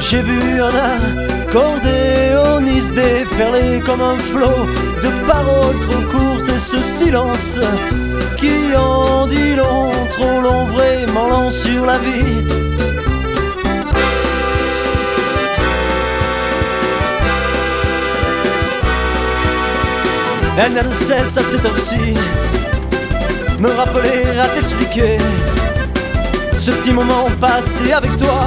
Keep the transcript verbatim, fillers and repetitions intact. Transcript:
J'ai vu un accordéoniste déferler comme un flot de paroles trop courtes, et ce silence qui en dit long, trop long, vraiment long sur la vie. Elle n'a de cesse à cette heure-ci me rappeler, à t'expliquer ce petit moment passé avec toi.